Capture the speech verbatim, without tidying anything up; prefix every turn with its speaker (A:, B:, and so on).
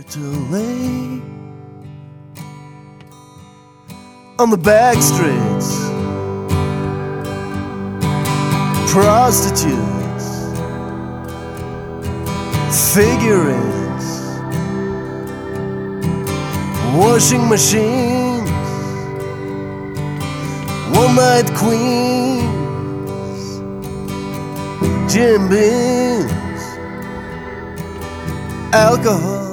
A: to lay on the back streets, prostitutes, figurines, washing machines, one-night queens, gin beans, alcohol,